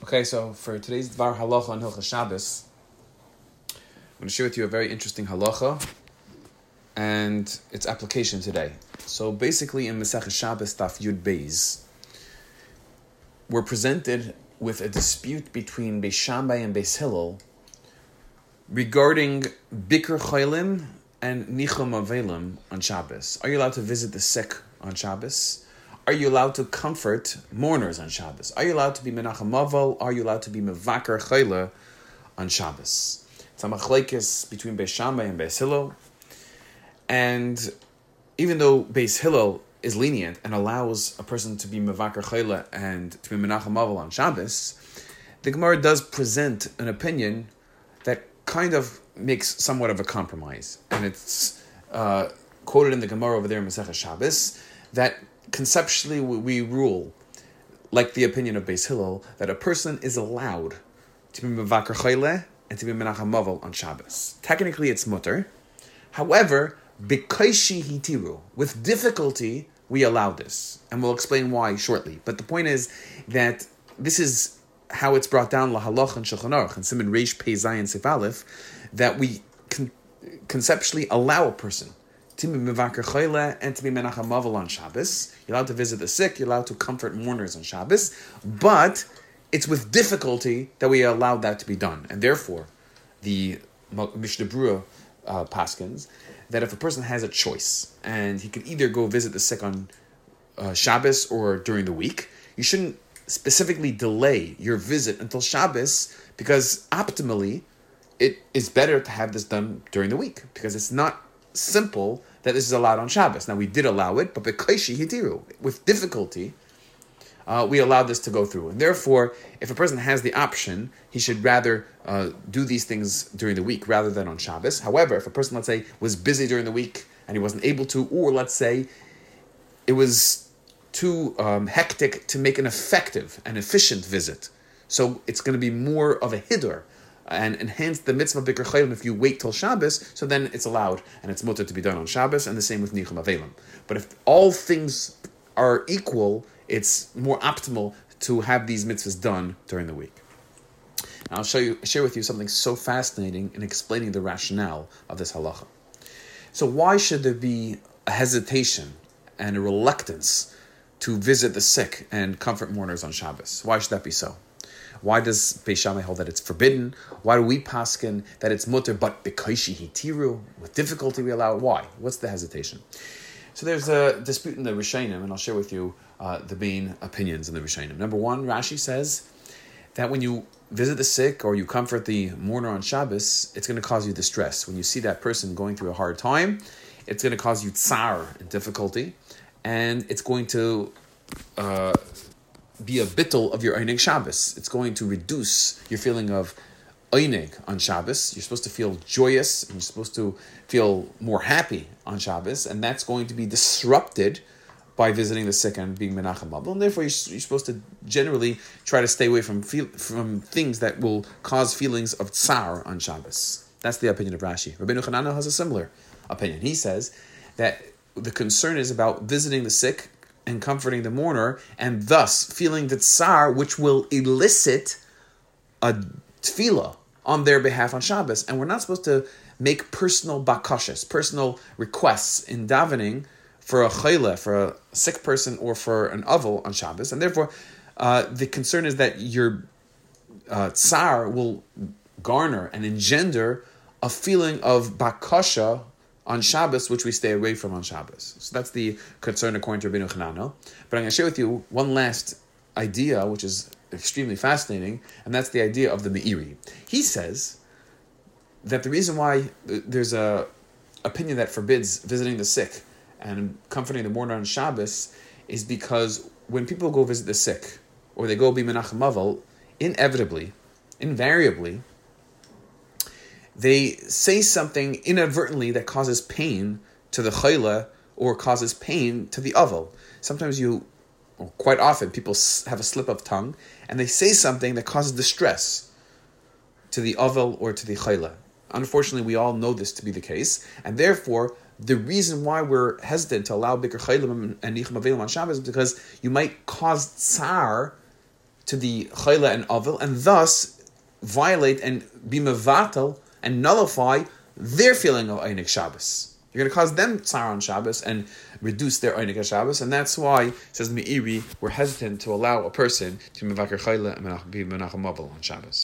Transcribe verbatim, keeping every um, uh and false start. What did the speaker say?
Okay, so for today's Dvar Halacha on Hilchas Shabbos, I'm going to share with you a very interesting halacha and its application today. So basically in Masechah Shabbos Daf Yud Beis, we're presented with a dispute between Beis Shammai and Beis Hillel regarding Bikur Cholim and Nichum Avelim on Shabbos. Are you allowed to visit the sick on Shabbos? Are you allowed to comfort mourners on Shabbos? Are you allowed to be Menachem Aval? Are you allowed to be Mevaker Chayla on Shabbos? It's a machlekes between Beis Shammai and Beis Hillel. And even though Beis Hillel is lenient and allows a person to be Mevaker Chayla and to be Menachem Aval on Shabbos, the Gemara does present an opinion that kind of makes somewhat of a compromise. And it's uh, quoted in the Gemara over there in Masechah Shabbos that conceptually, we rule, like the opinion of Beis Hillel, that a person is allowed to be mevaker chayle and to be menachem aval on Shabbos. Technically, it's mutter. However, b'kaishi hitiru, with difficulty, we allow this, and we'll explain why shortly. But the point is that this is how it's brought down lahalach and Shulchan Aruch and Siman Reish Pei Zayin Sif Aleph, that we con- conceptually allow a person to be mevaker chayle and to be menachem aval on Shabbos. You're allowed to visit the sick. You're allowed to comfort mourners on Shabbos, but it's with difficulty that we allow that to be done, and therefore, the Mishnah Berurah uh, paskins that if a person has a choice and he could either go visit the sick on uh, Shabbos or during the week, you shouldn't specifically delay your visit until Shabbos, because optimally, it is better to have this done during the week, because it's not simple that this is allowed on Shabbos. Now, we did allow it, but b'kaishi hitiru, with difficulty, uh, we allowed this to go through. And therefore, if a person has the option, he should rather uh, do these things during the week rather than on Shabbos. However, if a person, let's say, was busy during the week and he wasn't able to, or let's say it was too um, hectic to make an effective and efficient visit, so it's going to be more of a hiddur and enhance the mitzvah Bikur Cholim if you wait till Shabbos, so then it's allowed and it's mutter to be done on Shabbos, and the same with Nichum Avelim. But if all things are equal, it's more optimal to have these mitzvahs done during the week. Now I'll show you, share with you something so fascinating in explaining the rationale of this halacha. So why should there be a hesitation and a reluctance to visit the sick and comfort mourners on Shabbos? Why should that be so? Why does Beis Shammai hold that it's forbidden? Why do we paskin that it's mutter, but b'kaishi hitiru, with difficulty we allow it? Why? What's the hesitation? So there's a dispute in the Rishonim, and I'll share with you uh, the main opinions in the Rishonim. Number one, Rashi says that when you visit the sick or you comfort the mourner on Shabbos, it's going to cause you distress. When you see that person going through a hard time, it's going to cause you tsar and difficulty, and it's going to Uh, be a bittul of your Einig Shabbos. It's going to reduce your feeling of Einig on Shabbos. You're supposed to feel joyous, and you're supposed to feel more happy on Shabbos, and that's going to be disrupted by visiting the sick and being Menachem Aval. And therefore, you're, you're supposed to generally try to stay away from feel, from things that will cause feelings of tsar on Shabbos. That's the opinion of Rashi. Rabbeinu Chananel has a similar opinion. He says that the concern is about visiting the sick and comforting the mourner, and thus feeling the tsar, which will elicit a tefillah on their behalf on Shabbos. And we're not supposed to make personal bakashas, personal requests in davening for a chayle, for a sick person, or for an aval on Shabbos. And therefore, uh, the concern is that your uh, tsar will garner and engender a feeling of bakasha on Shabbos, which we stay away from on Shabbos. So that's the concern according to Rabbeinu Chananel. But I'm going to share with you one last idea, which is extremely fascinating, and that's the idea of the Meiri. He says that the reason why there's a opinion that forbids visiting the sick and comforting the mourner on Shabbos is because when people go visit the sick, or they go be Menachem Aval, inevitably, invariably, they say something inadvertently that causes pain to the chayle or causes pain to the aval. Sometimes you, or quite often, people have a slip of tongue and they say something that causes distress to the aval or to the chayle. Unfortunately, we all know this to be the case, and therefore, the reason why we're hesitant to allow Bikur Cholim and Nichum Avelim on Shabbos is because you might cause tsar to the Chayla and Avil, and thus violate and be mevatel and nullify their feeling of Einik Shabbos. You're going to cause them tsar on Shabbos and reduce their Einik Shabbos, and that's why, says the Meiri, we're hesitant to allow a person to mevaker Chayla and be Menachem Avil on Shabbos.